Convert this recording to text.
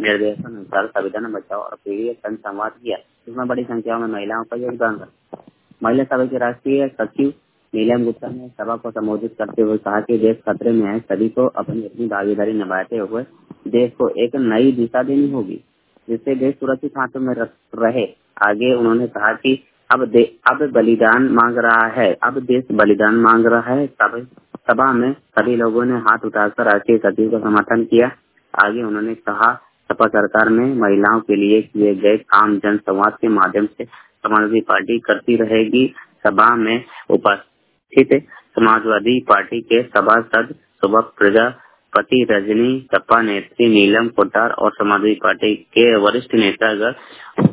निर्देशानुसार संविधान बचाओ और पीढ़ी संवाद किया, जिसमें बड़ी संख्या में महिलाओं का योगदान रहा। महिला सभा की राष्ट्रीय सचिव नीलम गुप्ता ने सभा को संबोधित करते हुए कहा कि देश खतरे में है, सभी को अपनी भागीदारी निभाते हुए देश को एक नई दिशा देनी होगी, जिससे देश सुरक्षित हाथों में रहे। आगे उन्होंने कहा कि अब बलिदान मांग रहा है, अब देश बलिदान मांग रहा है। सभा में सभी लोगों ने हाथ उठाकर राष्ट्रीय सचिव का समर्थन किया। आगे उन्होंने कहा, सपा सरकार में महिलाओं के लिए किए गए काम जन संवाद के माध्यम से समाजवादी पार्टी करती रहेगी। सभा में उपस्थित समाजवादी पार्टी के सभासद सुबह प्रजापति, रजनी सपा नेत्री नीलम कोटार और समाजवादी पार्टी के वरिष्ठ नेतागण